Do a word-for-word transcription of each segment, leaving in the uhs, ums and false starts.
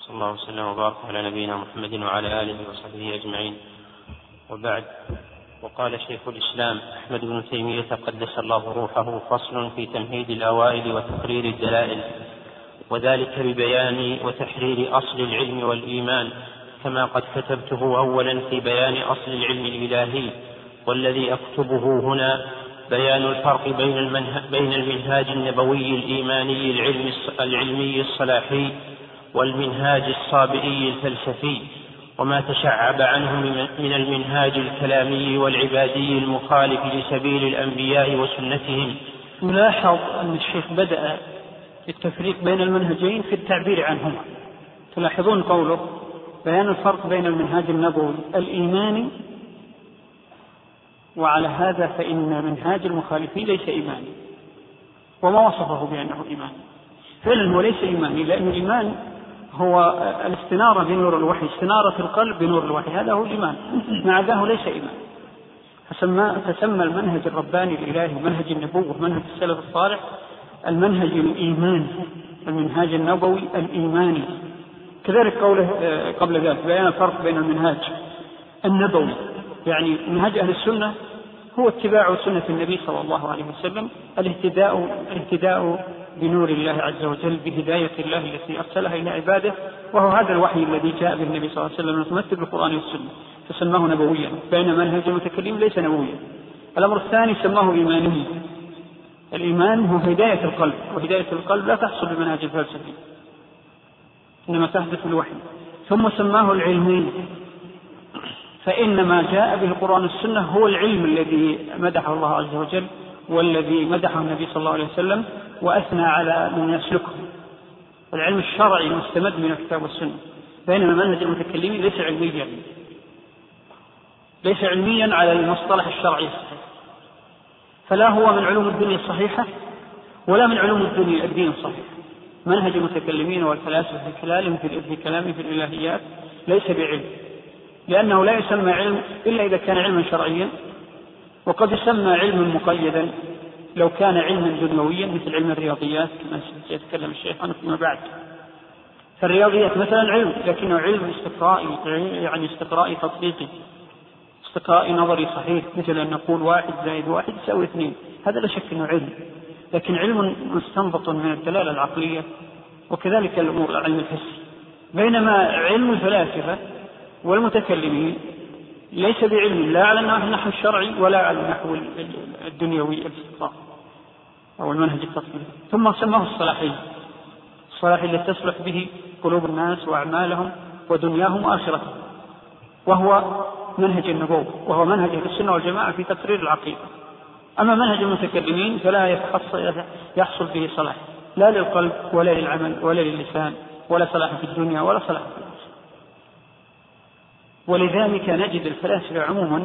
صلى الله وسلم وبارك على نبينا محمد وعلى آله وصحبه أجمعين، وبعد. وقال شيخ الإسلام أحمد بن تيمية قدس الله روحه: فصل في تمهيد الأوائل وتقرير الدلائل، وذلك ببيان وتحرير أصل العلم والإيمان، كما قد كتبته أولا في بيان أصل العلم الإلهي، والذي أكتبه هنا بيان الفرق بين, المنه... بين المنهاج النبوي الإيماني العلم... العلمي الصلاحي والمنهاج الصابئي الفلسفي، وما تشعب عنه من المنهاج الكلامي والعبادي المخالف لسبيل الأنبياء وسنتهم. نلاحظ أن الشيخ بدأ التفريق بين المنهجين في التعبير عنهما. تلاحظون قوله بيان الفرق بين المنهاج النبوي الإيماني، وعلى هذا فإن منهاج المخالفين ليس إيماني، وما وصفه بأنه إيماني. فعلا هو ليس إيماني، لأن الإيمان هو الاستنارة بنور الوحي، استنارة القلب بنور الوحي، هذا هو الإيمان. مع ذلك ليس إيمان. فسمى, فسمى المنهج الرباني الإلهي منهج النبوة منهج السلف الصالح المنهج الإيماني، المنهاج النبوي الإيماني. كذلك قوله قبل ذلك بيان الفرق بين المنهاج النبوي، يعني منهج أهل السنة هو اتباع سنة النبي صلى الله عليه وسلم، الاهتداء, الاهتداء بنور الله عز وجل، بهداية الله التي أرسلها إلى عباده، وهو هذا الوحي الذي جاء بالنبي صلى الله عليه وسلم متمثل بالقرآن والسنة، فسماه نبويا، بين منهج المتكلم ليس نبويا. الأمر الثاني سماه إيمانيا. الإيمان هو هداية القلب، وهداية القلب لا تحصل بمنهج الفلسفي، إنما تحدث الوحي. ثم سماه العلمي، فإن ما جاء به القرآن والسنة هو العلم الذي مدحه الله عز وجل، والذي مدحه النبي صلى الله عليه وسلم وأثنى على من يسلكه، العلم الشرعي المستمد من الكتاب والسنة. بينما منهج المتكلمين ليس علميا، ليس علميا على المصطلح الشرعي الصحيح، فلا هو من علوم الدنيا الصحيحة ولا من علوم الدنيا الدين الصحيح. منهج المتكلمين والفلاسفة في كلامهم في كلامهم في الإلهيات ليس بعلم، لأنه لا يسمى علم إلا إذا كان علما شرعيا، وقد يسمى علما مقيدا لو كان علما دنيويا مثل علم الرياضيات كما سيتكلم الشيخ عنه فيما بعد. فالرياضيات مثلا علم، لكنه علم استقرائي، يعني استقرائي تطبيقي، استقرائي نظري صحيح، مثل أن نقول واحد زائد واحد يساوي اثنين، هذا لا شك أنه علم، لكن علم مستنبط من الدلالة العقلية، وكذلك الأمور العلم الحسي. بينما علم الفلاسفة والمتكلمين ليس بعلم لا على النحو الشرعي ولا على النحو الدنيوي الاستقراء أو المنهج التطبيقي. ثم سماه الصلاحي، الصلاحي الذي تصلح به قلوب الناس وأعمالهم ودنياهم وآخرتهم، وهو منهج النبوة، وهو منهج السنة والجماعة في تقرير العقيدة. أما منهج المتكلمين فلا يحصل به صلاح لا للقلب ولا للعمل ولا للسان، ولا صلاح في الدنيا ولا صلاح في الآخرة. ولذلك نجد الفلاسفة عموما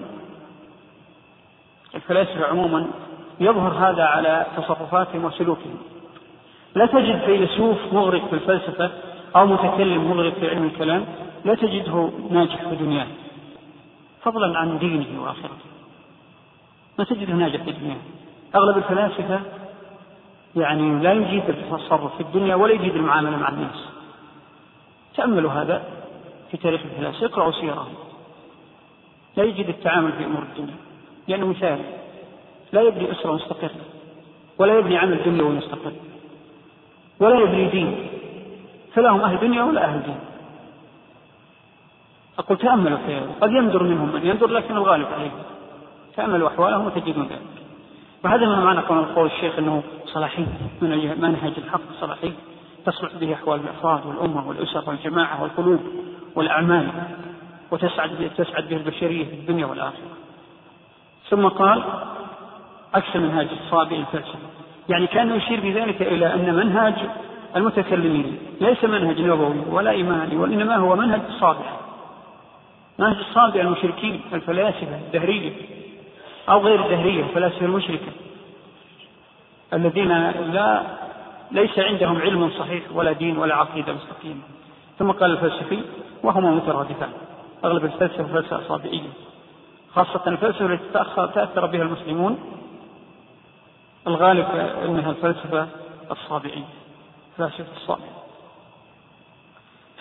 الفلاسفة عموما يظهر هذا على تصرفاتهم وسلوكهم. لا تجد فيلسوف مغرق في الفلسفة أو متكلم مغرق في علم الكلام لا تجده ناجح في دنياه، فضلا عن دينه وآخرته، ما تجده ناجح في دنياه. أغلب الفلاسفة يعني لا يجيد التصرف في الدنيا ولا يجيد المعاملة مع الناس. تأملوا هذا في تاريخ الفلاسفة، اقرأوا سيرهم، لا يجد التعامل في أمور الدنيا، لأنه مثال لا يبني أسرة مستقرة، ولا يبني عمل دنيوي مستقر، ولا يبني دين، فلا هم أهل دنيا ولا أهل دين. أقول تأملوا فيه، قد يندر منهم من يندر، لكن الغالب عليهم. تأملوا أحوالهم وتجدون ذلك. وهذا ما معنى قول الشيخ أنه صلاحي، من منهج الحق صلاحي تصلح به أحوال الأفراد والأمة والأسر والجماعة والقلوب والأعمال، وتسعد تسعد به البشرية في الدنيا والآخرة. ثم قال عكس منهاج الصابئ الفلسفي، يعني كان يشير بذلك إلى أن منهاج المتكلمين ليس منهج نبوي ولا إيماني، وإنما هو منهج صابئ، منهج الصابئ المشركين الفلاسفة الدهرية أو غير الدهرية، الفلاسفة المشركة الذين لا ليس عندهم علم صحيح ولا دين ولا عقيدة مستقيمة. ثم قال الفلسفي وهما مترادفان، أغلب الفلسفة فلسفة صابئية، خاصة الفلسفة التي تأثر بها المسلمون الغالب أنها الفلسفة الصابئية، فلسفة الصابئة.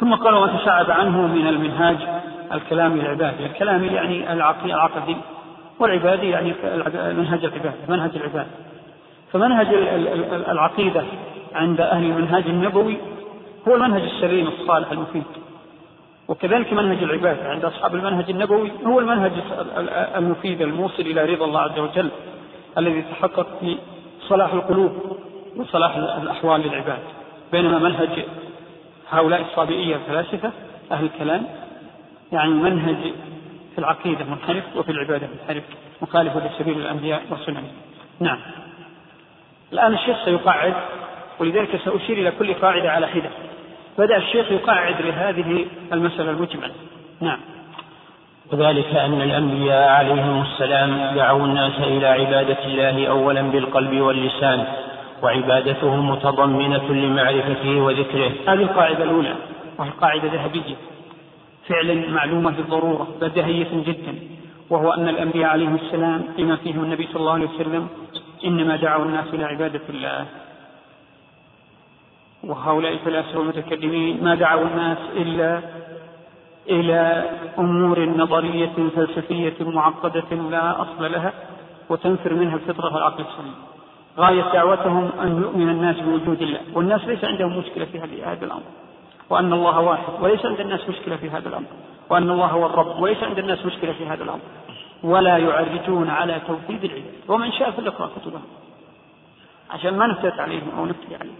ثم قال وما تشعب عنه من المنهاج الكلام العبادي. الكلام يعني العقدي، والعبادي يعني منهج العبادة، منهج العبادة. فمنهج العقيدة عند أهل المنهاج النبوي هو المنهج السليم الصالح المفيد، وكذلك منهج العبادة عند أصحاب المنهج النبوي هو المنهج المفيد الموصل إلى رضا الله عز وجل، الذي يتحقق في صلاح القلوب وصلاح الأحوال للعباد. بينما منهج هؤلاء الصابئية الفلاسفة أهل الكلام يعني منهج في العقيدة منحرف وفي العبادة منحرف مخالف لسبيل الأنبياء والسنن. نعم. الآن الشيخ سيقعد، ولذلك سأشير إلى كل قاعدة على حدة. بدأ الشيخ يقعد لهذه المسألة المجملة. نعم. وذلك أن الأنبياء عليهم السلام دعوا الناس إلى عبادة الله أولا بالقلب واللسان، وعبادتهم متضمنة لمعرفته وذكره. هذه القاعدة الأولى، وهي قاعدة ذهبية فعلا معلومة بالضرورة بديهية جدا، وهو أن الأنبياء عليهم السلام بما فيهم النبي صلى الله عليه وسلم إنما دعوا الناس إلى عبادة الله. وهؤلاء الفلاسفة والمتكلمين ما دعوا الناس إلا إلى أمور نظرية فلسفية معقدة لا أصل لها وتنفر منها الفطرة والعقل السليم. غاية دعوتهم أن يؤمن الناس بوجود الله، والناس ليس عندهم مشكلة في هذا الأمر، وأن الله واحد، وليس عند الناس مشكلة في هذا الأمر، وأن الله هو الرب، وليس عند الناس مشكلة في هذا الأمر. ولا يعرجون على توحيد العباد. ومن شاء فليقرأ كتبهم عشان ما نفتت عليهم أو نفتي عليهم.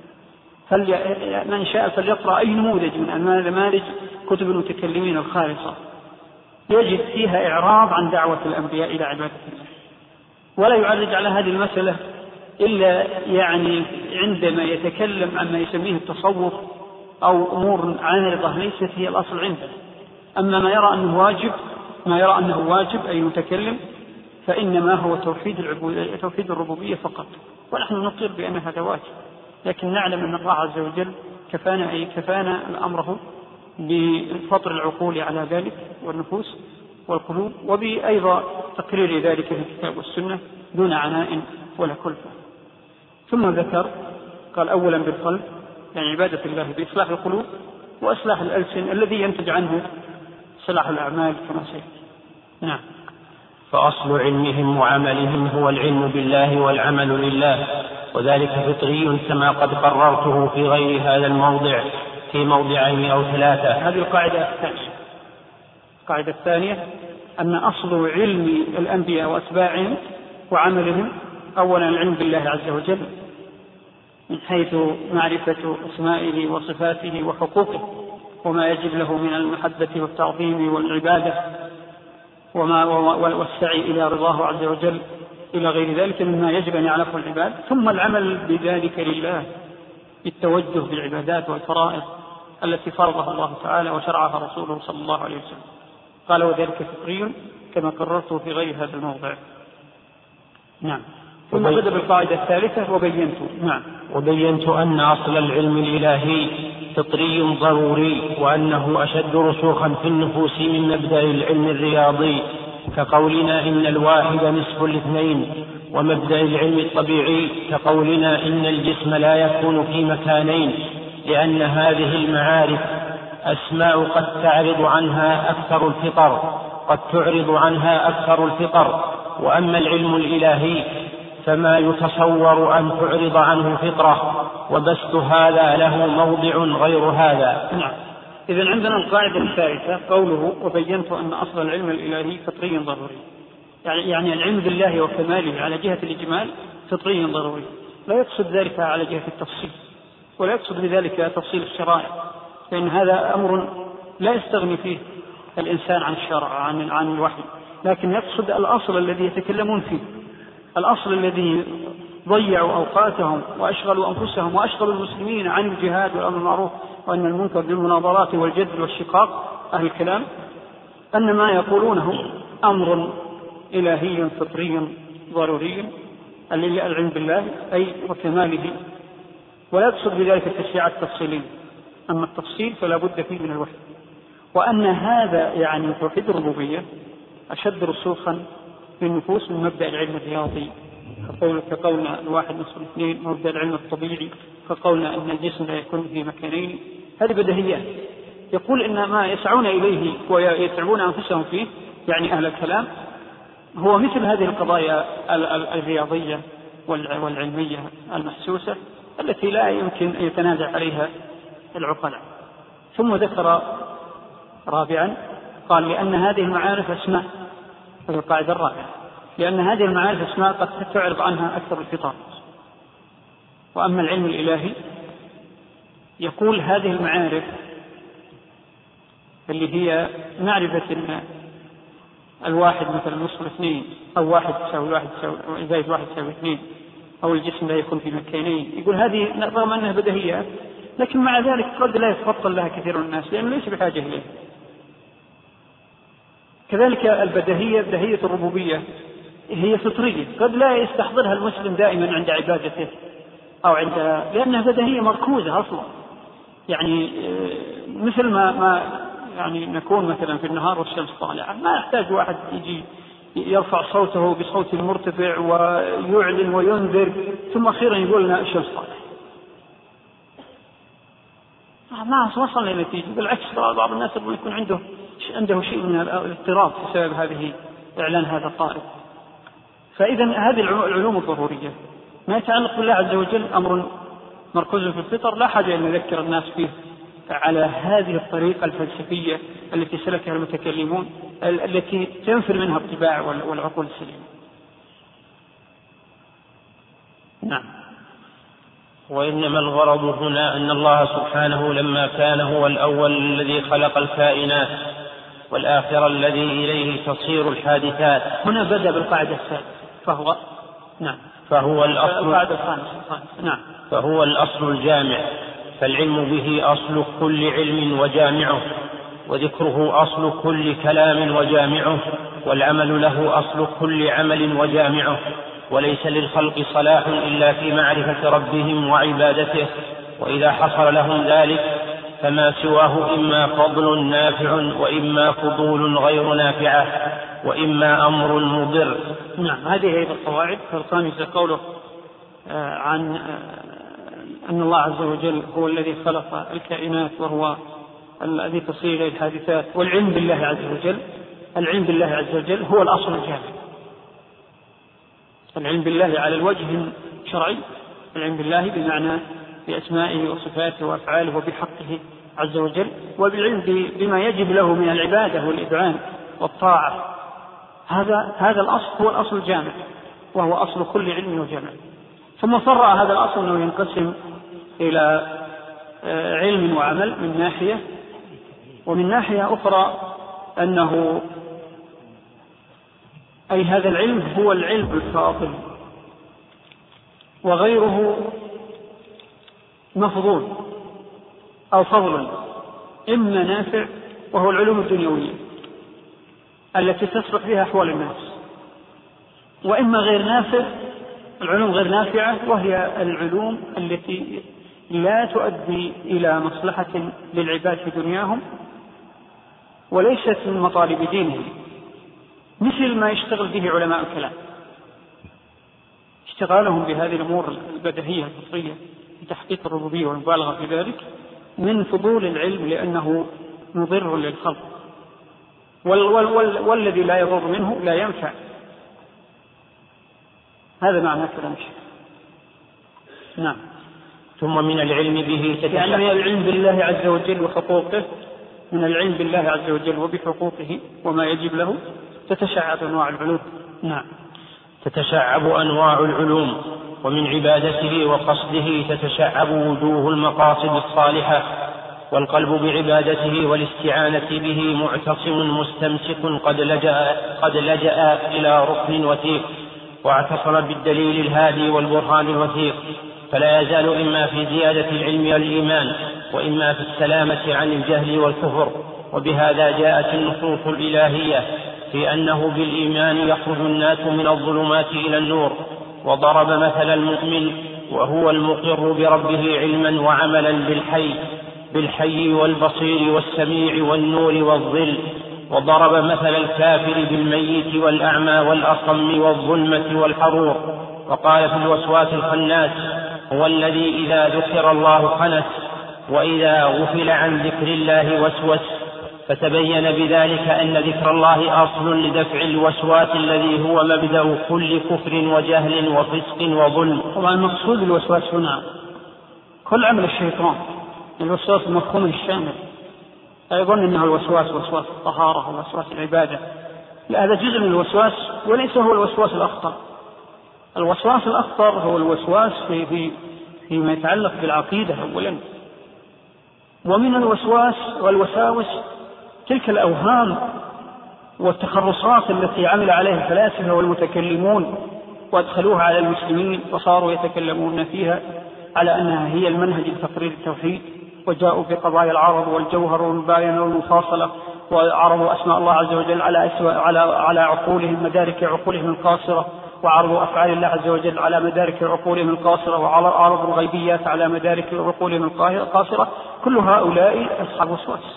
من شاء فليقرأ أي نموذج من نماذج كتب المتكلمين الخالصة يجد فيها إعراض عن دعوة الأنبياء إلى عبادة الله، ولا يعرج على هذه المسألة إلا يعني عندما يتكلم عما يسميه التصوف أو أمور عارضة ليست هي الأصل عنده. أما ما يرى أنه واجب ما يرى أنه واجب أي متكلم فإنما هو توحيد العبودية توحيد الربوبية فقط، ونحن نقر بأن هذا واجب، لكن نعلم أن الله عز وجل كفانا أي كفانا أمره بفطر العقول على ذلك والنفوس والقلوب، وبأيضا تقرير ذلك في الكتاب والسنة دون عناء ولا كلفة. ثم ذكر قال أولا بالقلب يعني عبادة الله بإصلاح القلوب وإصلاح الألسن الذي ينتج عنه صلاح الأعمال كما سيأتي. نعم. فأصل علمهم وعملهم هو العلم بالله والعمل لله، وذلك فطري كما قد قررته في غير هذا الموضع في موضعين أو ثلاثة. هذه القاعدة الثانية. القاعدة الثانية أن أصل علم الأنبياء وأتباعهم وعملهم أولا العلم بالله عز وجل من حيث معرفة أسمائه وصفاته وحقوقه وما يجب له من المحبة والتعظيم والعبادة وما والسعي إلى رضاه عز وجل إلى غير ذلك مما يجب أن يعرفه العباد، ثم العمل بذلك لله بالتوجه بالعبادات والفرائض التي فرضها الله تعالى وشرعها رسوله صلى الله عليه وسلم. قال وذلك فطري كما قررته في غير هذا الموضع. نعم. ثم بدأ بالقاعدة الثالثة وبينت نعم وبينت أن أصل العلم الإلهي فطري ضروري، وأنه أشد رسوخا في النفوس من مبدأ العلم الرياضي، كقولنا إن الواحد نصف الاثنين، ومبدأ العلم الطبيعي كقولنا إن الجسم لا يكون في مكانين، لأن هذه المعارف أسماء قد تعرض عنها أكثر الفطر قد تعرض عنها أكثر الفطر وأما العلم الإلهي فما يتصور أن تعرض عنه فطرة، وبسط هذا له موضع غير هذا. نعم. إذن عندنا القاعدة الثالثة قوله وبينت أن أصل العلم الإلهي فطري ضروري، يعني, يعني العلم بالله وكماله على جهة الإجمال فطري ضروري، لا يقصد ذلك على جهة التفصيل ولا يقصد بذلك تفصيل الشرائع، لأن هذا أمر لا يستغني فيه الإنسان عن الشرع عن, عن الوحي، لكن يقصد الأصل الذي يتكلمون فيه، الأصل الذي ضيعوا أوقاتهم وأشغلوا أنفسهم وأشغلوا المسلمين عن الجهاد والأمر بالمعروف وأن المنكر بالمناظرات والجدل والشقاق أهل الكلام، أن ما يقولونه أمر إلهي فطري ضروري العلم بالله أي وكماله، ولا يقصد بذلك التشريعات التفصيلية، أما التفصيل فلا بد فيه من الوحي، وأن هذا يعني توحيد الربوبية أشد رسوخا في النفوس من مبدأ العلم الرياضي، كقولنا الواحد نصف الاثنين، مبدأ العلم الطبيعي كقولنا أن الجسم لا يكون في مكانين. هذه بديهيات يقول إن ما يسعون إليه ويتعبون أنفسهم فيه يعني أهل الكلام هو مثل هذه القضايا الرياضية والعلمية المحسوسة التي لا يمكن أن يتنازع عليها العقلاء. ثم ذكر رابعا قال لأن هذه المعارف أسماء، هذه القاعدة الرابعة، لأن هذه المعارف أسماء قد تعرض عنها أكثر الفطر. وأما العلم الإلهي يقول هذه المعارف اللي هي معرفة إن الواحد مثلا نصف اثنين أو واحد تساوي واحد تساوي زائد واحد تساوي اثنين أو الجسم لا يكون في مكانين، يقول هذه رغم أنها بديهيات لكن مع ذلك قد لا يتفضل لها كثير من الناس لأنه ليس بحاجة إليه. كذلك البديهية بديهية الربوبية هي فطرية قد لا يستحضرها المسلم دائما عند عبادته أو عند لأنها بديهية مركوزة أصلا، يعني مثل ما ما يعني نكون مثلا في النهار والشمس طالعة ما يحتاج واحد يجي يرفع صوته بصوت مرتفع ويعلن وينذر ثم أخيرا يقول لنا الشمس طالعة. ما وصلنا إلى نتيجة، بالعكس بعض الناس يكون عنده عنده شيء من الاضطراب بسبب هذه إعلان هذا الطارئ. فإذا هذه العلوم الضرورية ما يتعلق بالله عز وجل أمر مركوز في الفطر لا حاجة أن نذكر الناس فيه على هذه الطريقة الفلسفية التي سلكها المتكلمون التي تنفر منها الطباع والعقول السليمة. نعم. وإنما الغرض هنا أن الله سبحانه لما كان هو الأول الذي خلق الكائنات والآخر الذي إليه تصير الحادثات. هنا بدأ بالقاعدة الثالثة فهو نعم فهو الأصل القاعدة الخامسة نعم فهو الأصل الجامع، فالعلم به أصل كل علم وجامعه، وذكره أصل كل كلام وجامعه، والعمل له أصل كل عمل وجامعه، وليس للخلق صلاح إلا في معرفة ربهم وعبادته، وإذا حصل لهم ذلك فما سواه إما فضل نافع وإما فضول غير نافعة وإما أمر مضر. نعم هذه هي القواعد. فالخامسة قوله آه عن آه أن الله عز وجل هو الذي خلق الكائنات وهو الذي تصير إليه الحادثات، والعلم بالله عز وجل العلم بالله عز وجل هو الأصل الجامع. العلم بالله على الوجه الشرعي، العلم بالله بمعنى بأسمائه وصفاته وأفعاله وبحقه عز وجل، وبالعلم بما يجب له من العبادة والإذعان والطاعة. هذا هذا الأصل هو الأصل الجامع وهو أصل كل علم وجامع. ثم فرع هذا الأصل أنه ينقسم إلى علم وعمل من ناحية، ومن ناحية أخرى أنه أي هذا العلم هو العلم الفاضل وغيره مفضول أو فضل، إما نافع وهو العلوم الدنيوية التي تصلح فيها أحوال الناس، وإما غير نافع العلوم غير نافعة وهي العلوم التي لا تؤدي إلى مصلحة للعباد في دنياهم وليست من مطالب دينهم، مثل ما يشتغل به علماء الكلام. اشتغالهم بهذه الأمور البديهية الفطرية في تحقيق الربوبية والمبالغة في ذلك من فضول العلم لأنه مضر للخلق، وال وال وال والذي لا يضر منه لا ينفع. هذا معنى كلام الشيخ. نعم. ثم من العلم به يعني من العلم بالله عز وجل وحقوقه، من العلم بالله عز وجل وبحقوقه وما يجب له تتشعب أنواع العلوم. نعم. تتشعب أنواع العلوم، ومن عبادته وقصده تتشعب وجوه المقاصد الصالحة، والقلب بعبادته والاستعانة به معتصم مستمسك قد لجأ, قد لجأ إلى ركن وثيق واعتصم بالدليل الهادي والبرهان الوثيق، فلا يزال إما في زيادة العلم والإيمان وإما في السلامة عن الجهل والكفر. وبهذا جاءت النصوص الإلهية في أنه بالإيمان يخرج الناس من الظلمات إلى النور، وضرب مثل المؤمن وهو المقر بربه علما وعملا بالحي بالحي والبصير والسميع والنور والظل، وضرب مثل الكافر بالميت والأعمى والأصم والظلمة والحرور. وقال في الوسواس الخناس هو الذي إذا ذكر الله خنس وإذا غفل عن ذكر الله وسوس، فتبين بذلك أن ذكر الله أصل لدفع الوسواس الذي هو مبدأ كل كفر وجهل وفسق وظلم. طبعا المقصود الوسواس هنا كل عمل الشيطان، الوسواس المفهوم الشامل، لا يظن أنه الوسواس وسواس الطهارة ووسواس العبادة، لا، هذا جزء من الوسواس وليس هو الوسواس الأخطر. الوسواس الأخطر هو الوسواس في في فيما يتعلق بالعقيدة أولا، ومن الوسواس والوساوس تلك الأوهام والتخرصات التي عمل عليها الفلاسفة والمتكلمون وأدخلوها على المسلمين وصاروا يتكلمون فيها على أنها هي المنهج التقرير التوحيد، وجاءوا بقضايا العرض والجوهر والمباينة والمفاصلة، وعرضوا أسماء الله عز وجل على على على عقولهم مدارك عقولهم القاصرة، وعرضوا أفعال الله عز وجل على مدارك عقولهم القاصرة، وعرضوا الغيبيات على مدارك عقولهم القاصرة. كل هؤلاء أصحاب وسواس،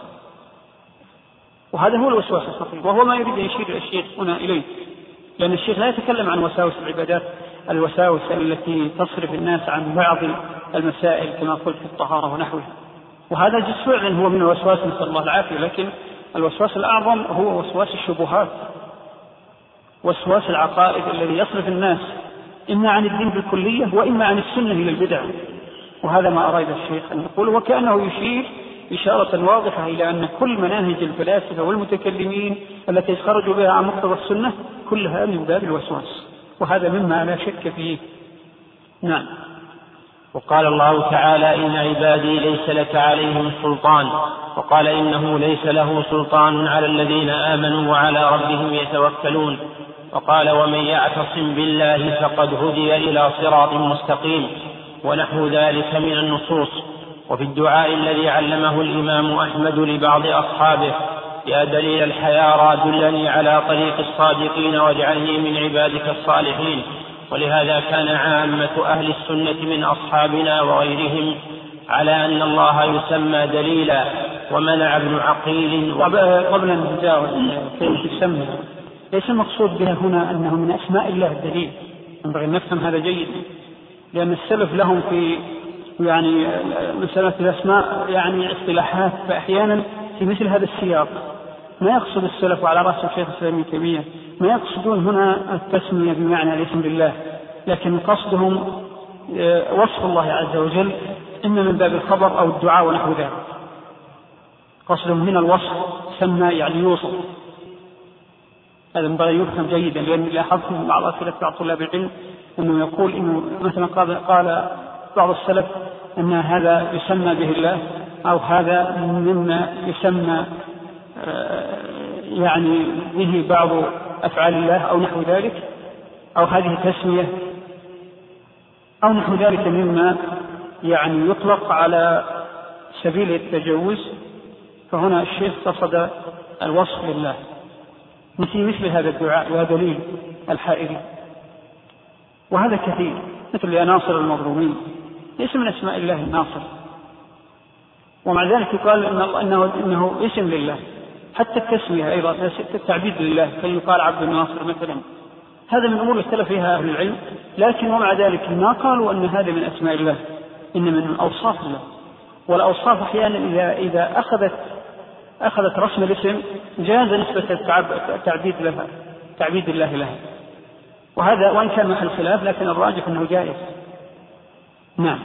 وهذا هو الوسواس الخطير، وهو ما يريد أن يشير الشيخ هنا إليه، لأن الشيخ لا يتكلم عن وساوس العبادات، الوساوس التي تصرف الناس عن بعض المسائل كما قلت في الطهارة ونحوها، وهذا جزء فعلا هو من الوسواس، نسأل الله العافية. لكن الوسواس الأعظم هو وسواس الشبهات، وسواس العقائد الذي يصرف الناس إما عن الدين بالكلية وإما عن السنة إلى البدع، وهذا ما أراد الشيخ أن يقول، وكأنه يشير إشارة واضحة إلى أن كل مناهج الفلاسفة والمتكلمين التي خرجوا بها عن مقتضى السنة كلها من باب الوسواس، وهذا مما لا شك فيه. نعم. وقال الله تعالى: إن عبادي ليس لك عليهم سلطان. وقال: إنه ليس له سلطان على الذين آمنوا وعلى ربهم يتوكلون. وقال: ومن يعتصم بالله فقد هدي إلى صراط مستقيم، ونحو ذلك من النصوص. وفي الدعاء الذي علمه الإمام أحمد لبعض أصحابه: يا دليل الحيارى دلني على طريق الصادقين واجعلني من عبادك الصالحين. ولهذا كان عامة أهل السنة من أصحابنا وغيرهم على أن الله يسمى دليلا، ومنع ابن عقيل. قبل أن نتجاوز كيف يسمى، ليس المقصود بها هنا أنه من أسماء الله الدليل، ينبغي أن نفهم هذا جيد، لأن السلف لهم في يعني مسألة الأسماء يعني اصطلاحات، فأحيانا في مثل هذا السياق ما يقصد السلف على رأس الشيخ الإسلام ابن تيمية ما يقصدون هنا التسمية بمعنى الاسم لله، لكن قصدهم وصف الله عز وجل إما من باب الخبر أو الدعاء ونحو ذلك. قصدهم من الوصف سمى يعني يوصف، هذا ينبغي يفهم جيدا، لأن لاحظت من بعض أسئلة بعض طلاب العلم أنه يقول إنه مثلا قال بعض السلف أن هذا يسمى به الله، أو هذا مما يسمى يعني به بعض أفعال الله أو نحو ذلك، أو هذه تسمية أو نحو ذلك مما يعني يطلق على سبيل التجوز. فهنا الشيخ قصد الوصف لله مثل مثل هذا الدعاء: يا دليل الحائرين، وهذا كثير، مثل يا ناصر المظلومين، ليس من أسماء الله الناصر، ومع ذلك يقال إنه, إنه, إنه اسم لله. حتى التسمية أيضا التعبيد لله، فيقال عبد الناصر مثلا، هذا من أمور اختلف فيها أهل العلم، لكن ومع ذلك ما قالوا أن هذا من أسماء الله، إنما من أوصاف الله. والأوصاف أحيانا إذا, إذا أخذت, أخذت رسم الاسم جاز نسبة التعبيد لها، تعبيد الله لها، وهذا وإن كان محل خلاف لكن الراجح أنه جائز. نعم.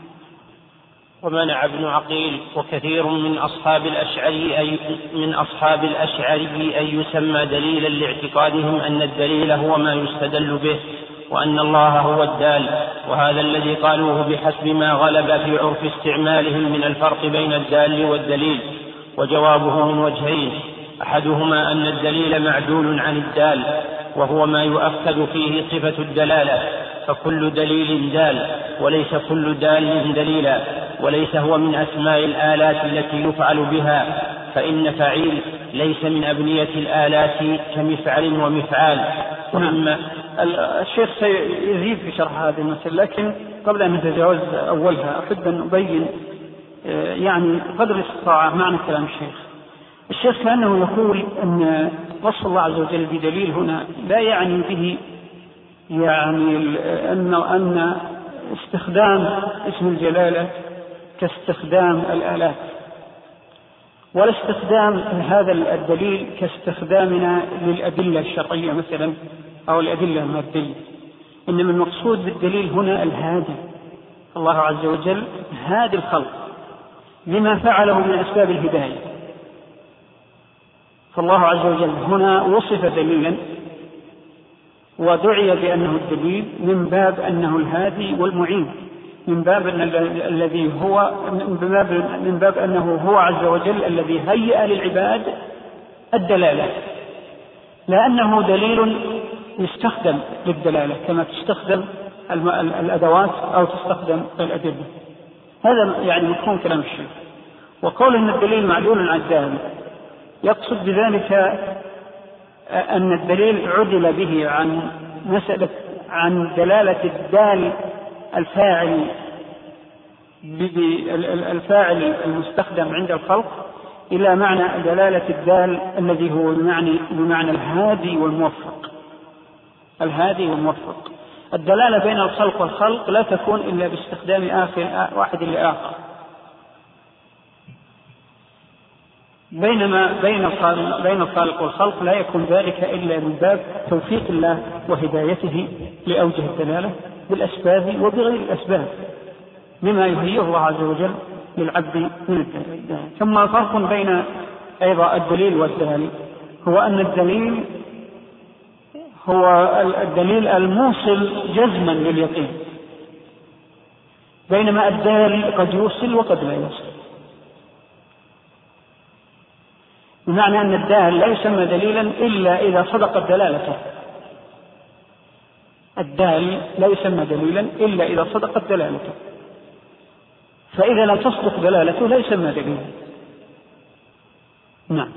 ومنع ابن عقيل وكثير من أصحاب الأشعري أي من أصحاب الأشعري أن يسمى دليلا لاعتقادهم أن الدليل هو ما يستدل به، وأن الله هو الدال، وهذا الذي قالوه بحسب ما غلب في عرف استعمالهم من الفرق بين الدال والدليل. وجوابه من وجهين: أحدهما أن الدليل معدول عن الدال، وهو ما يؤكد فيه صفة الدلالة، فكل دليل دال وليس كل دال دليلا، وليس هو من أسماء الآلات التي يفعل بها، فإن فعيل ليس من أبنية الآلات كمفعل ومفعال. ومما الشيخ سيزيد في شرح هذه المسألة، لكن قبل أن نتجاوز أولها أحب أن أبين يعني قدر الاستطاعة معنى كلام الشيخ. الشيخ كأنه يقول أن وصف الله عز وجل بدليل هنا لا يعني به يعني أن, أن استخدام اسم الجلالة كاستخدام الآلات، ولا استخدام هذا الدليل كاستخدامنا للأدلة الشرعية مثلا أو الأدلة المادية، إنما المقصود بالدليل هنا الهادي. الله عز وجل هادي الخلق لما فعله من أسباب الهداية، فالله عز وجل هنا وصف دليلا ودعي بأنه الدليل من باب أنه الهادي والمعين، من باب أن الذي هو من باب أنه هو عز وجل الذي هيأ للعباد الدلالة، لأنه دليل يستخدم للدلالة كما تستخدم الأدوات أو تستخدم الأدلة. هذا يعني مفهوم كلام الشيخ. وقول أن الدليل معدول عن الدال يقصد بذلك أن الدليل عدل به عن مسألة عن دلالة الدال الفاعل الفاعل المستخدم عند الخلق إلى معنى دلالة الدال الذي هو بمعنى, بمعنى الهادي والموفق. الهادي والموفق، الدلالة بين الخلق والخلق لا تكون إلا باستخدام آخر واحد لآخر، بينما بين بين الخالق والخلق لا يكون ذلك إلا من باب توفيق الله وهدايته لأوجه الدلالة بالأسباب وبغير الأسباب مما يهيئ الله عز وجل للعبد من الدلالة. ثم فرق بين أيضا الدليل والدليل هو أن الدليل هو الدليل الموصل جزما لليقين، بينما الدال قد يوصل وقد لا يوصل، بمعنى أن الدال لا يسمى دليلا إلا إذا صدقت دلالته. الدال لا يسمى دليلا إلا إذا صدقت دلالته، فإذا لم تصدق دلالته لا يسمى دليلا. نعم.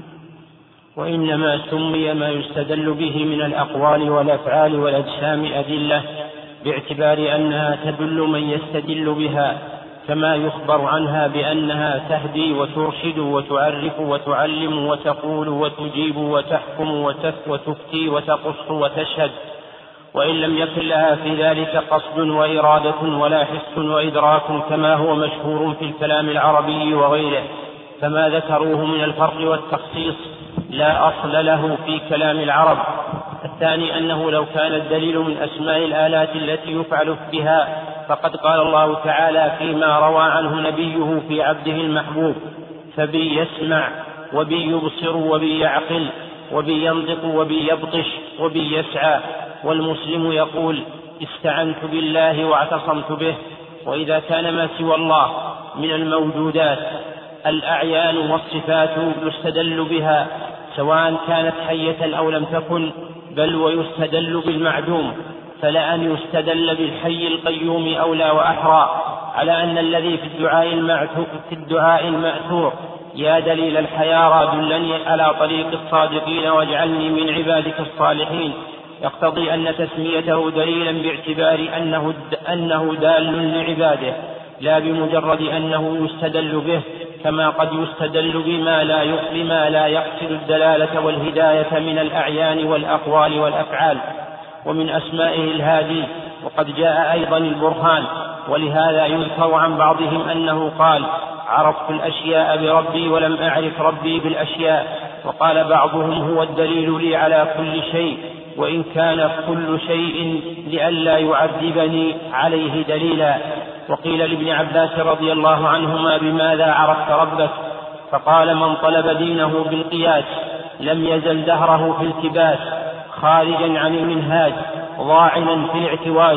وإنما سمي ما يستدل به من الأقوال والأفعال والأجسام أدلة باعتبار أنها تدل من يستدل بها، كما يخبر عنها بأنها تهدي وترشد وتعرف وتعلم وتقول وتجيب وتحكم وتفتي وتقص وتشهد، وإن لم يكن لها في ذلك قصد وإرادة ولا حس وإدراك كما هو مشهور في الكلام العربي وغيره، فما ذكروه من الفرق والتخصيص لا أصل له في كلام العرب. الثاني أنه لو كان الدليل من أسماء الآلات التي يفعل بها فقد قال الله تعالى فيما روى عنه نبيه في عبده المحبوب: فبي يسمع وبي يبصر وبي يعقل وبي ينطق وبي يبطش وبي يسعى. والمسلم يقول: استعنت بالله واعتصمت به. وإذا كان ما سوى الله من الموجودات الأعيان والصفات يستدل بها سواء كانت حية أو لم تكن، بل ويستدل بالمعدوم، فلأن يستدل بالحي القيوم أولى وأحرى، على أن الذي في الدعاء في الدعاء المأثور: يا دليل الحيارى دلني على طريق الصادقين واجعلني من عبادك الصالحين، يقتضي أن تسميته دليلا باعتبار أنه, أنه دال لعباده، لا بمجرد أنه يستدل به، كما قد يستدل بما لا بما لا يقصد الدلالة والهداية من الأعيان والأقوال والأفعال. ومن أسمائه الهادي. وقد جاء أيضا البرهان، ولهذا يذكر عن بعضهم أنه قال: عرفت الأشياء بربي ولم أعرف ربي بالأشياء. وقال بعضهم: هو الدليل لي على كل شيء، وإن كان كل شيء لئلا يعذبني عليه دليلا. وقيل لابن عباس رضي الله عنهما: بماذا عرفت ربك؟ فقال: من طلب دينه بالقياس لم يزل دهره في التباس، خارجا عن المنهاج، ضاعنا في الاعتواج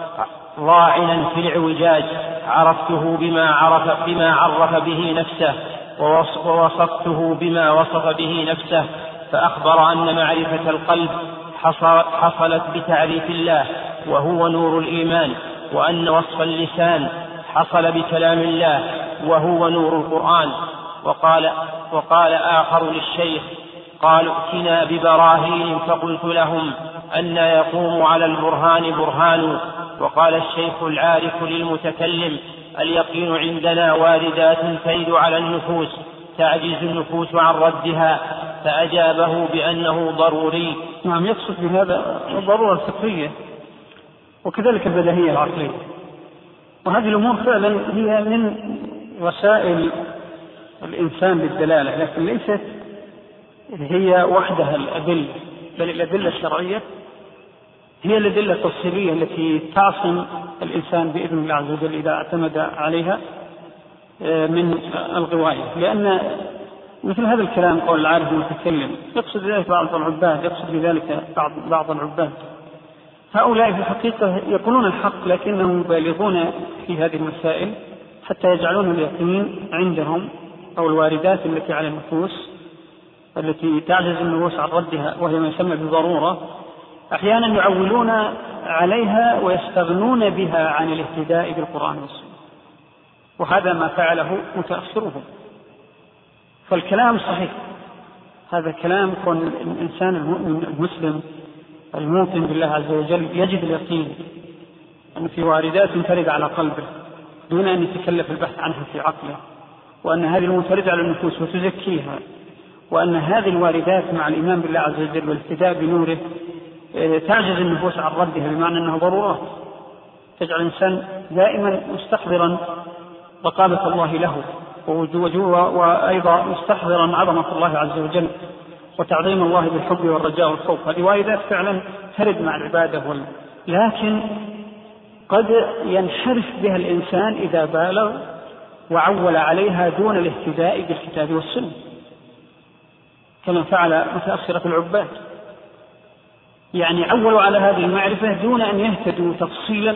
ضاعنا في الإعوجاج، عرفته بما عرف, بما عرف به نفسه، ووصفته بما وصف به نفسه. فأخبر أن معرفة القلب حصلت بتعريف الله وهو نور الإيمان، وأن وصف اللسان حصل بكلام الله وهو نور القرآن. وقال, وقال آخر للشيخ: قالوا ائتنا ببراهين، فقلت لهم أن يقوم على البرهان برهان. وقال الشيخ العارف للمتكلم: اليقين عندنا واردات ترد على النفوس، تعجز النفوس عن ردها. فأجابه بأنه ضروري. نعم، يقصد بهذا الضرورة الفطرية وكذلك البديهية العقلية، وهذه الأمور فعلا هي من وسائل الإنسان للدلالة، لكن ليست هي وحدها الأدلة، بل الأدلة الشرعية هي الأدلة التفصيلية التي تعصم الإنسان بإذن الله عز وجل إذا اعتمد عليها من الغواية. لأن مثل هذا الكلام قول العارف المتكلم يقصد بذلك بعض العباد، يقصد بذلك بعض, بعض العباد، هؤلاء في الحقيقة يقولون الحق لكنهم بالغون في هذه المسائل حتى يجعلون اليقين عندهم أو الواردات التي على النفوس التي تعجز النفوس عن ردها وهي ما يسمى بالضرورة، أحيانا يعولون عليها ويستغنون بها عن الاهتداء بالقرآن والسنة، وهذا ما فعله متأخرهم. فالكلام صحيح، هذا كلام كون الإنسان المؤمن المسلم الموقن بالله عز وجل يجد اليقين أن في واردات ترد على قلبه دون أن يتكلف البحث عنها في عقله، وأن هذه المترد على النفوس وتزكيها، وأن هذه الواردات مع الإيمان بالله عز وجل والاهتداء بنوره تعجز النفوس عن ردها، بمعنى أنها ضرورات تجعل الإنسان دائما مستحضرا رقابة الله له ووجوه، وأيضا مستحضرا عظمة الله عز وجل وتعظيم الله بالحب والرجاء والخوف. هذه واردات فعلا ترد مع العبادة وال... لكن قد ينحرف بها الإنسان إذا بالغ وعول عليها دون الاهتداء بالكتاب والسنة كما فعل متأخرة العباد، يعني عولوا على هذه المعرفة دون أن يهتدوا تفصيلا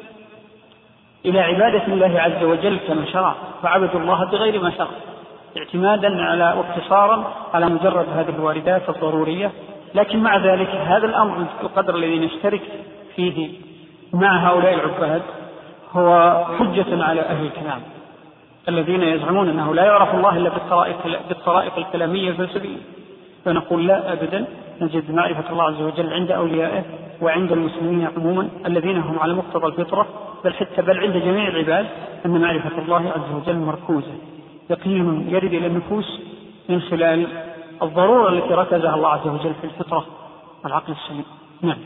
إلى عبادة الله عز وجل كما شرع، فعبدوا الله بغير ما شرع اعتمادا على واقتصارا على مجرد هذه الواردات الضرورية. لكن مع ذلك هذا الأمر القدر الذي نشترك فيه مع هؤلاء العباد هو حجة على أهل الكلام الذين يزعمون أنه لا يعرف الله إلا بالطرائق الكلامية الفلسفية، فنقول لا أبدا، نجد معرفة الله عز وجل عند أوليائه وعند المسلمين عموما الذين هم على مقتضى الفطرة، بل حتى بل عند جميع العباد أن معرفة الله عز وجل مركوزة يقين يرد إلى النفوس من خلال الضرورة التي ركزها الله عز وجل في الفطرة والعقل السليم. نعم.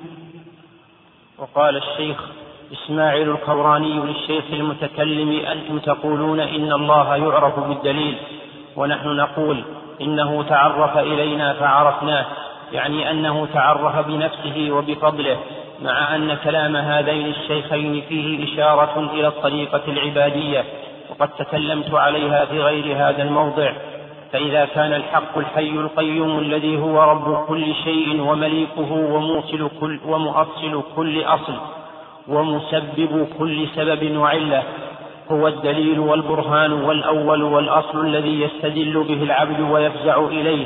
وقال الشيخ إسماعيل القوراني للشيخ المتكلم: أنتم تقولون إن الله يعرف بالدليل، ونحن نقول إنه تعرف إلينا فعرفناه، يعني أنه تعرف بنفسه وبفضله، مع أن كلام هذين الشيخين فيه إشارة إلى الطريقة العبادية، وقد تكلمت عليها في غير هذا الموضع. فإذا كان الحق الحي القيوم الذي هو رب كل شيء ومليكه وموصل كل, ومؤصل كل أصل ومسبب كل سبب وعلة هو الدليل والبرهان والأول والأصل الذي يستدل به العبد ويفزع إليه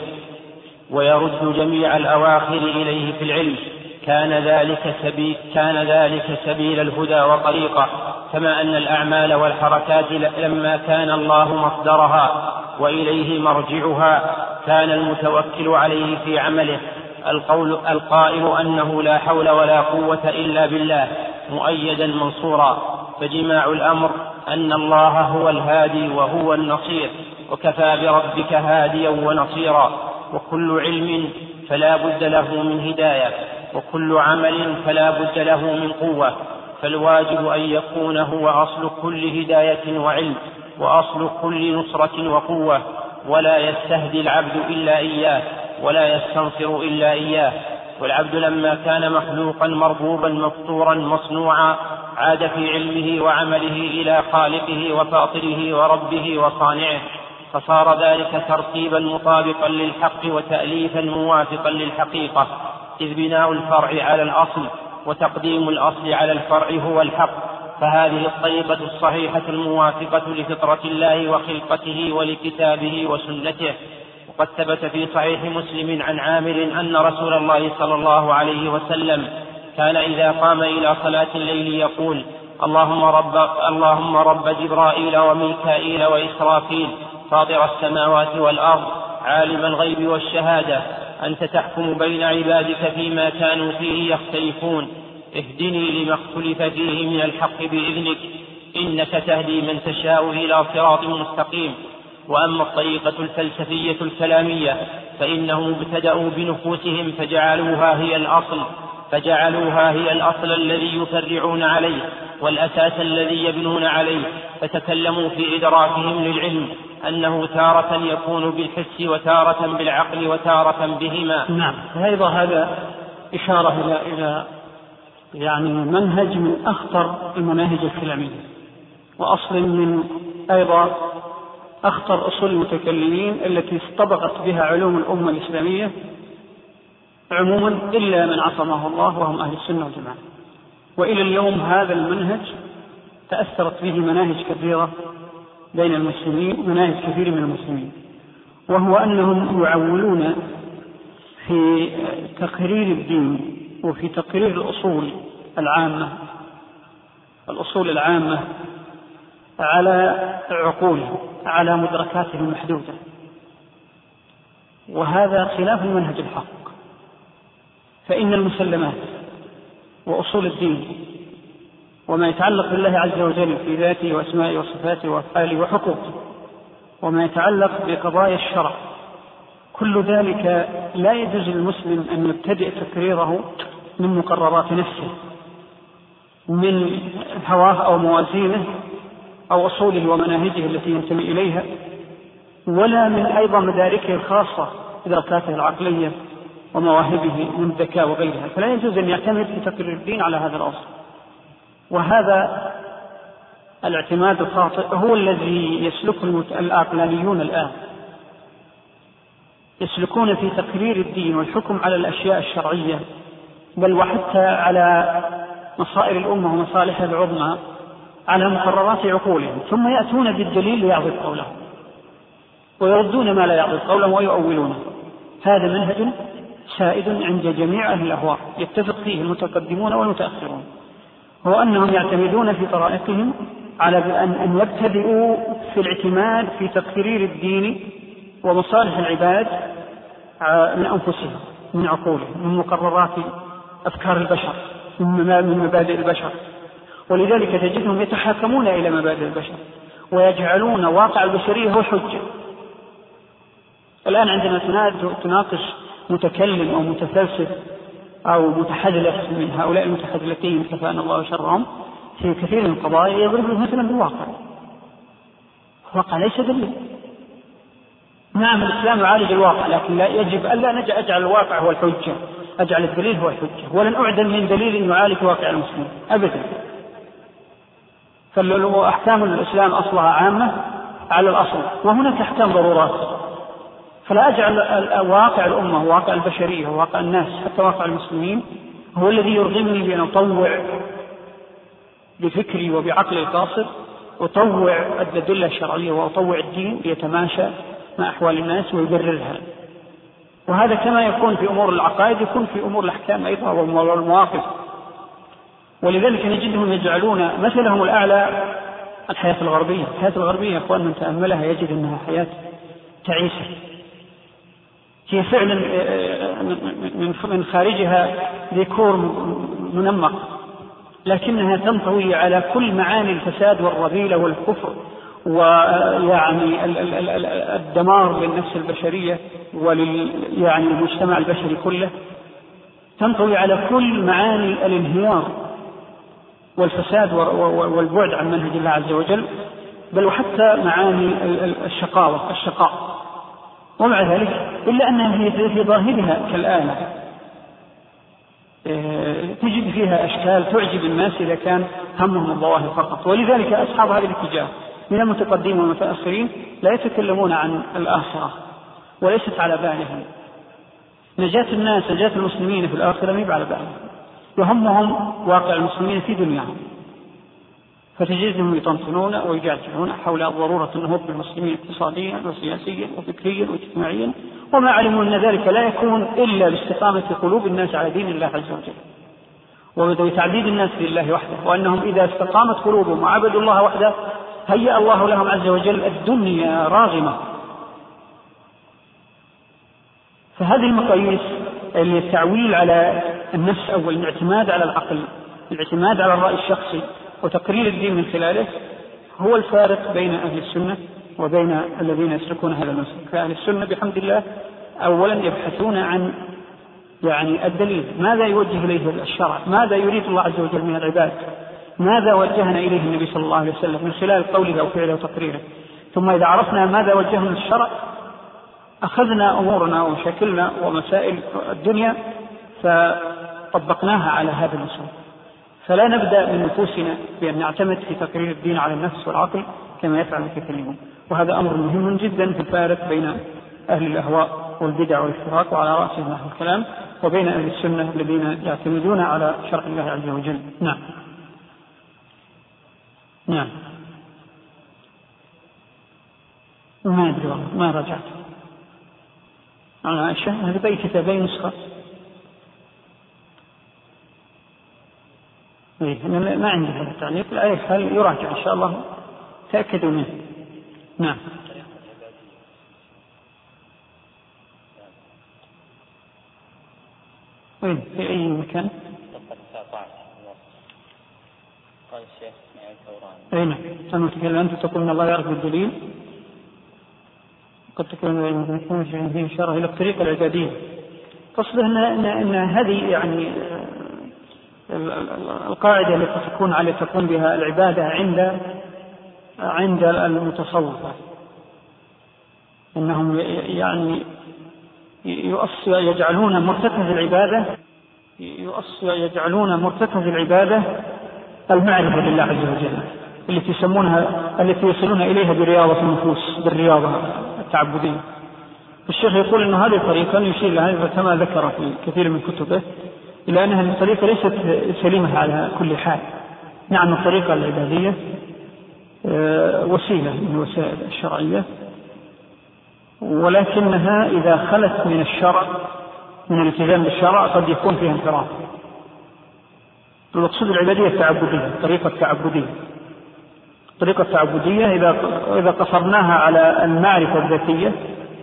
ويرد جميع الأواخر إليه في العلم، كان ذلك سبيل, كان ذلك سبيل الهدى وطريقه. كما أن الأعمال والحركات لما كان الله مصدرها وإليه مرجعها كان المتوكل عليه في عمله القول القائل أنه لا حول ولا قوة إلا بالله مؤيدا منصورا. فجماع الأمر أن الله هو الهادي وهو النصير، وكفى بربك هاديا ونصيرا. وكل علم فلا بد له من هداية، وكل عمل فلا بد له من قوة، فالواجب أن يكون هو أصل كل هداية وعلم وأصل كل نصرة وقوة، ولا يستهدي العبد إلا إياه ولا يستنصر إلا إياه. والعبد لما كان مخلوقا مربوبا مفطورا مصنوعا عاد في علمه وعمله إلى خالقه وفاطره وربه وصانعه، فصار ذلك ترتيبا مطابقا للحق وتأليفا موافقا للحقيقة، إذ بناء الفرع على الأصل وتقديم الأصل على الفرع هو الحق. فهذه الطريقة الصحيحة الموافقة لفطرة الله وخلقته ولكتابه وسنته. وقد ثبت في صحيح مسلم عن عامر أن رسول الله صلى الله عليه وسلم كان إذا قام إلى صلاة الليل يقول: اللهم رب, اللهم رب جبرائيل وميكائيل وإسرافيل فاطر السماوات والأرض عالم الغيب والشهادة، أنت تحكم بين عبادك فيما كانوا فيه يختلفون، اهدني لما اختلف فيه من الحق بإذنك، إنك تهدي من تشاء إلى صراط مستقيم. وأما الطريقة الفلسفية الكلامية فإنهم ابتدأوا بنفوسهم فجعلوها هي الأصل، فجعلوها هي الأصل الذي يفرعون عليه والأساس الذي يبنون عليه، فتكلموا في إدراكهم للعلم أنه تارة يكون بالحس وتارة بالعقل وتارة بهما. نعم، أيضا هذا إشارة إلى إلى يعني منهج من أخطر المناهج الكلامية، وأصل من أيضا أخطر أصول المتكلمين التي اصطبغت بها علوم الأمة الإسلامية عموما إلا من عصمه الله وهم أهل السنة والجماعة. وإلى اليوم هذا المنهج تأثرت به مناهج كثيرة بين المسلمين، مناهج كثير من المسلمين، وهو أنهم يعولون في تقرير الدين وفي تقرير الأصول العامة الأصول العامة على عقولهم، على مدركاتهم المحدودة، وهذا خلاف المنهج الحق. فإن المسلمات وأصول الدين وما يتعلق بالله عز وجل في ذاته وأسمائه وصفاته وأفعاله وحقوقه، وما يتعلق بقضايا الشرع، كل ذلك لا يجوز للمسلم أن يبتدئ تقريره من مقررات نفسه، من هواه أو موازينه أو أصوله ومناهجه التي ينتمي إليها، ولا من أيضا مداركه الخاصة إدراكاته العقلية ومواهبه من الذكاء وغيرها. فلا يجوز أن يعتمد في تقرير الدين على هذا الأصل. وهذا الاعتماد الخاطئ هو الذي يسلكه العقلانيون الآن، يسلكون في تقرير الدين والحكم على الأشياء الشرعية، بل وحتى على مصائر الأمة ومصالحها العظمى على مقررات عقولهم، ثم يأتون بالدليل ليعضد قولهم ويردون ما لا يعضد قولهم ويؤولونه. هذا منهج سائد عند جميع أهل الأهواء يتفق فيه المتقدمون والمتأخرون، هو أنهم يعتمدون في طرائقهم على أن يبتدئوا في الاعتماد في تقرير الدين ومصالح العباد من أنفسهم، من عقولهم، من مقررات أفكار البشر، من مبادئ البشر. ولذلك تجدهم يتحاكمون إلى مبادئ البشر ويجعلون واقع البشرية هو حجة. الآن عندما تناقش متكلم أو متفلسف أو متحدث من هؤلاء المتحدثين كفانا الله شرهم في كثير من القضايا، يضرب مثلا بالواقع. الواقع ليس دليل. نعم الإسلام يعالج الواقع، لكن لا يجب ألا نجعل أجعل الواقع هو الحجة، أجعل الدليل هو الحجة، ولن أعدم من دليل يعالج واقع المسلم أبدا. فأحكام الإسلام أصلها عامة على الأصل، وهناك أحكام ضرورات، فلا أجعل واقع الأمة واقع البشرية وواقع الناس حتى واقع المسلمين هو الذي يرغمني بأن أطوع بفكري وبعقلي القاصر، أطوع الأدلة الشرعية وأطوع الدين ليتماشى مع أحوال الناس ويبررها. وهذا كما يكون في أمور العقائد يكون في أمور الأحكام أيضا والمواقف. ولذلك نجدهم يجعلون مثلهم الأعلى الحياة الغربية. الحياة الغربية يا أخوان من تأملها يجد أنها حياة تعيسة، هي فعلا من خارجها ديكور منمق، لكنها تنطوي على كل معاني الفساد والرذيلة والكفر ويعني الدمار للنفس البشرية ويعني المجتمع البشري كله، تنطوي على كل معاني الانهيار والفساد والبعد عن منهج الله عز وجل، بل وحتى معاني الشقاوة الشقاء. ومع ذلك إلا أنها هي في ظاهرها كالآلة تجد فيها أشكال تعجب الناس إذا كان همهم الظواهر فقط. ولذلك أصحاب هذا الاتجاه من المتقدمين والمتأخرين لا يتكلمون عن الآخرة وليست على بالهم. نجاة الناس نجاة المسلمين في الآخرة ما على بالهم، يهمهم واقع المسلمين في دنياهم، فتجدهم يطنطنون ويجعجعون حول ضرورة النهوض بالمسلمين اقتصاديا وسياسيا وفكريا واجتماعيا، وما علموا أن ذلك لا يكون إلا باستقامة قلوب الناس على دين الله عز وجل وتعبيد الناس لله وحده، وأنهم إذا استقامت قلوبهم وعبدوا الله وحده هيأ الله لهم عز وجل الدنيا راغمة. فهذه المقاييس اللي التعويل على النفس أو الاعتماد على العقل، الاعتماد على الرأي الشخصي وتقرير الدين من خلاله، هو الفارق بين أهل السنة وبين الذين يسلكون هذا المسلك. فأهل السنة بحمد الله أولا يبحثون عن يعني الدليل، ماذا يوجه إليه الشرع، ماذا يريد الله عز وجل من العباد، ماذا وجهنا إليه النبي صلى الله عليه وسلم من خلال قوله أو فعله وتقريره. ثم إذا عرفنا ماذا وجهنا الشرع أخذنا أمورنا ومشاكلنا ومسائل الدنيا فطبقناها على هذا الأصول. فلا نبدأ من نفوسنا بأن نعتمد في تقرير الدين على النفس والعقل كما يفعل المتكلمون، وهذا أمر مهم جدا في الفارق بين أهل الأهواء والبدع والافتراق، وعلى رأسهم أهل الكلام، وبين أهل السنة الذين يعتمدون على شرع الله عز وجل. نعم نعم ما أدري والله ما رجعت أنا عائشة، هذا بأي كتابين نسخة ما عندي هذا التعليق، لأي حال يراجع إن شاء الله تأكدوا منه. نعم وين في أي مكان؟ قال الشيخ الثوراني. أي نعم. أنا أتكلم أنت تقول أن الله يعرف الدليل، قد تكون يكون فيه إشارة إلى الطريقة العبادية. قصده أن, أن, أن هذه يعني القاعدة التي تكون على تقوم بها العبادة عند عند المتصوفة، أنهم يعني يؤصل يجعلون مرتكز العبادة يؤصل يجعلون مرتكز العبادة المعرفة بالله عز وجل التي يسمونها التي يصلون إليها برياضة النفوس، بالرياضة التعبدية. الشيخ يقول أن هذه الطريقة يشير لها كما ذكر في كثير من كتبه إلى أن هذه الطريقة ليست سليمة على كل حال. نعم الطريقة العبادية وسيلة من الوسائل الشرعية، ولكنها إذا خلت من الشرع من الالتزام بالشرع قد يكون فيها انحراف. المقصود العبادية التعبدية، الطريقة التعبدية الطريقة التعبدية إذا إذا قصرناها على المعرفة الذاتية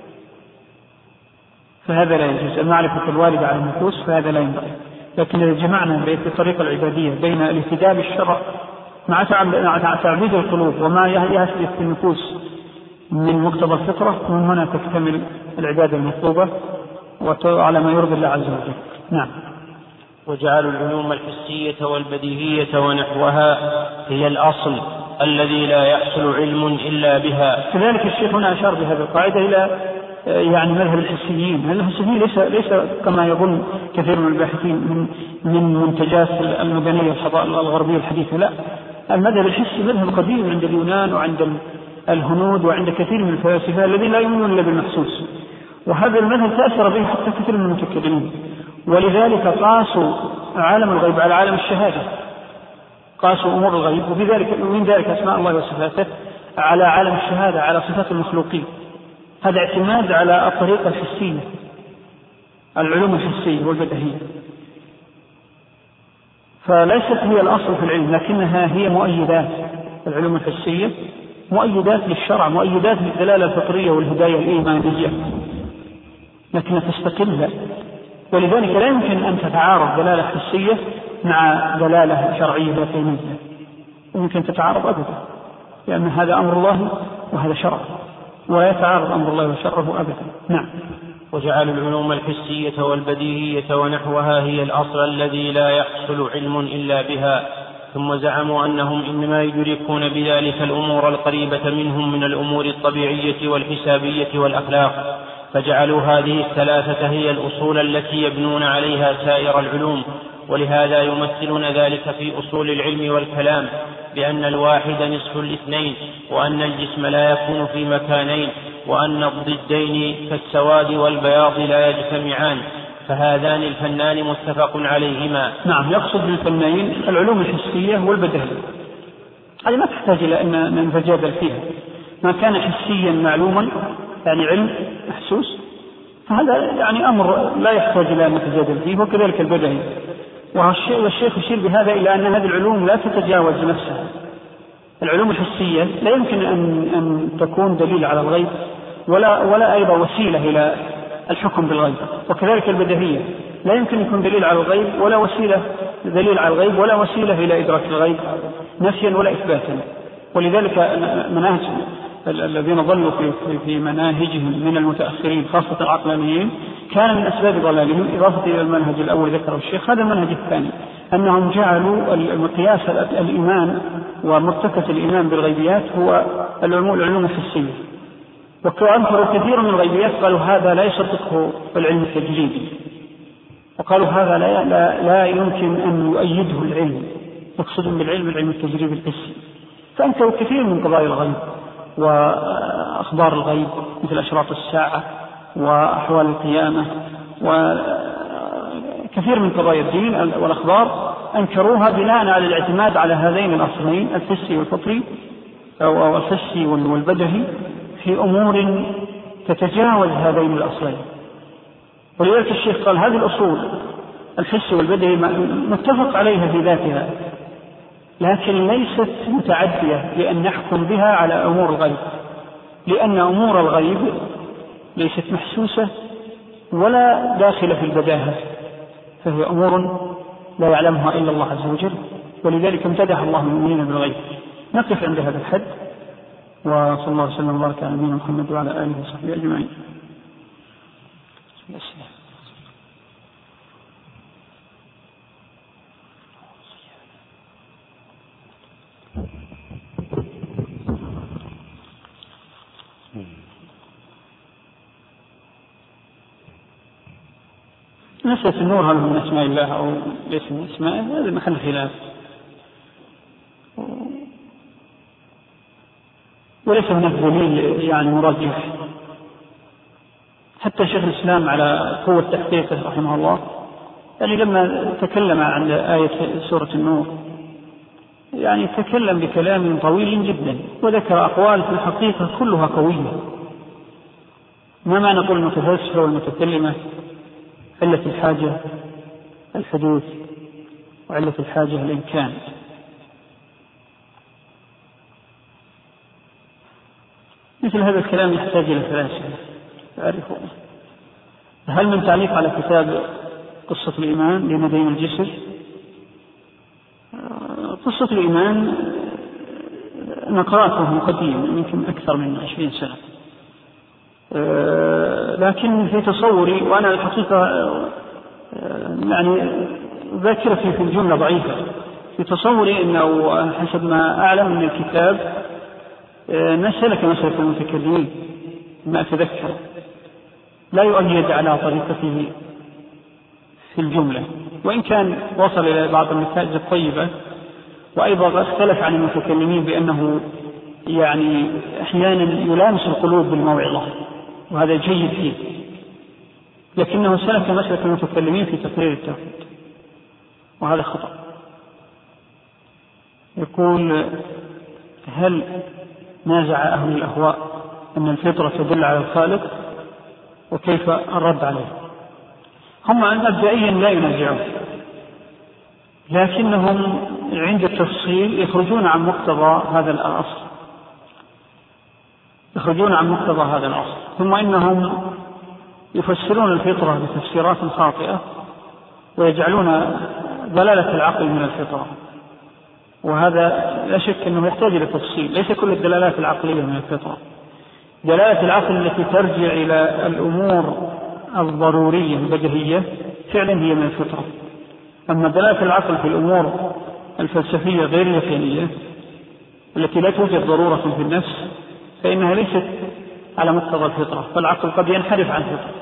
فهذا لا يجوز، المعرفة الواردة على النفوس فهذا لا ينبغي. لكن إذا جمعنا بين الطريقة العبادية بين الاهتداء بالشرع مع تعبيد القلوب وما يحدث في النفوس من مقتضى الفطرة، من هنا تكتمل العبادة المطلوبة وعلى ما يرضي الله عز وجل. نعم. وجعلوا العلوم الحسية والبديهية ونحوها هي الأصل الذي لا يحصل علم إلا بها. كذلك الشيخ هنا أشار بهذه القاعدة إلى يعني مذهب الحسيين. الحسيين ليس ليس كما يظن كثير من الباحثين من من منتجات المدنية الغربية الحديثة، لا، المذهب الحسي مذهب قديم عند اليونان وعند الهنود وعند كثير من الفلاسفة الذين لا يؤمنون إلا بالمحسوس، وهذا المذهب تأثر به حتى كثير من المتكلمين، ولذلك قاسوا عالم الغيب على عالم الشهادة، قاسوا أمور الغيب وبذلك ومن ذلك أسماء الله وصفاته على عالم الشهادة، على صفات المخلوقين. هذا اعتماد على الطريقة الحسية، العلوم الحسية والبديهية، فليست هي الأصل في العلم لكنها هي مؤيدات. العلوم الحسية مؤيدات للشرع، مؤيدات للدلالة الفطرية والهداية الإيمانية، لكنها تستقل، ولذلك لا يمكن أن تتعارض دلالة حسية مع دلالة شرعية ذاتية، يمكن تتعارض أبدا، لأن هذا أمر الله وهذا شرع، ولا يتعارض أمر الله وشرعه أبدا. نعم. وجعلوا العلوم الحسية والبديهية ونحوها هي الأصل الذي لا يحصل علم إلا بها، ثم زعموا أنهم إنما يدركون بذلك الأمور القريبة منهم من الأمور الطبيعية والحسابية والأخلاق، فجعلوا هذه الثلاثة هي الأصول التي يبنون عليها سائر العلوم. ولهذا يمثلون ذلك في أصول العلم والكلام بأن الواحد نصف الاثنين، وأن الجسم لا يكون في مكانين، وأن الضدين كالسواد والبياض لا يجتمعان، فهذان الفنان متفق عليهما. نعم، يقصد بالفنين العلوم الحسية والبديهية، هذه ما تحتاج إلى أن نتجادل فيها، ما كان حسيا معلوما يعني علم محسوس فهذا يعني أمر لا يحتاج إلى أن نتجادل فيه، وكذلك البديهي. والشيخ يشير بهذا إلى أن هذه العلوم لا تتجاوز نفسها. العلوم الحسية لا يمكن أن, أن تكون دليل على الغيب ولا, ولا أيضا وسيلة إلى الحكم بالغيب، وكذلك البديهية لا يمكن يكون دليل على الغيب ولا وسيلة دليل على الغيب ولا وسيلة إلى إدراك الغيب نفيا ولا إثباتا. ولذلك مناهج الذين ظلوا في, في مناهجهم من المتأخرين خاصة العقلانيين كان من أسباب ضلالهم إضافة إلى المنهج الأول ذكره الشيخ هذا المنهج الثاني، أنهم جعلوا المقياس الإيمان ومرتكز الإيمان بالغيبيات هو العلوم الحسية، وأنكروا كثير من الغيبيات قالوا هذا لا يصدقه العلم التجريبي، وقالوا هذا لا, لا, لا يمكن أن يؤيده العلم، يقصدون بالعلم العلم التجريبي الحسي. فأنكروا كثير من قضايا الغيب وأخبار الغيب مثل أشراط الساعة وأحوال القيامة وكثير من قضايا الدين والأخبار أنكروها بناء على الاعتماد على هذين الأصلين الحسي والفطري أو الحسي والبدهي في أمور تتجاوز هذين الأصلين. ولذلك الشيخ قال هذه الأصول الحسي والبدهي متفق عليها في ذاتها، لكن ليست متعدية لأن نحكم بها على أمور الغيب، لأن أمور الغيب ليست محسوسة ولا داخلة في البداهة، فهي أمور لا يعلمها إلا الله عز وجل، ولذلك امتدح الله المؤمنين بالغيب. نقف عند هذا الحد، وصلى الله وسلم وبارك على نبينا محمد وعلى آله وصحبه أجمعين. مسألة النور هل من أسماء الله أو ليس من أسمائه هذا محل خلاف، وليس هناك دليل يعني مرجح. حتى شيخ الإسلام على قوة تحقيقه رحمه الله يعني لما تكلم عن آية سورة النور يعني تكلم بكلام طويل جدا وذكر أقوال في الحقيقة كلها قوية. ما معنى قول المتفلسفة والمتكلمة علة الحاجة الحدوث وعلة الحاجة الإمكان. مثل هذا الكلام يحتاج إلى فلاسفة تعرفون. هل من تعليق على كتاب قصة الإيمان لنديم الجسر؟ قصة الإيمان نقراته قديم يمكن أكثر من عشرين سنة، لكن في تصوري وأنا الحقيقة يعني ذاكرتي في الجملة ضعيفة، في تصوري أنه حسب ما أعلم من الكتاب مسألة مسألة المتكلمين ما أتذكر لا يؤيد على طريقته في الجملة، وإن كان وصل إلى بعض النتائج الطيبة. وأيضا اختلف عن المتكلمين بأنه يعني أحيانا يلامس القلوب بالموعظة وهذا جيد فيه، لكنه سلك مسلك المتكلمين في تقرير التوحيد وهذا خطأ. يقول هل نازع أهل الأهواء أن الفطرة تدل على الخالق وكيف الرد عليه؟ هم مبدئيا لا ينازعون، لكنهم عند التفصيل يخرجون عن مقتضى هذا الأصل يخرجون عن مقتضى هذا الأصل ثم إنهم يفسرون الفطرة بتفسيرات خاطئة ويجعلون دلالة العقل من الفطرة، وهذا لا شك أنه يحتاج إلى تفصيل. ليس كل الدلالات العقلية من الفطرة، دلالة العقل التي ترجع إلى الأمور الضرورية البديهية فعلا هي من الفطرة، أما دلالة العقل في الأمور الفلسفية غير اليقينية التي لا توجد ضرورة في النفس فإنها ليست على مقتضى الفطرة، فالعقل قد ينحرف عن الفطرة.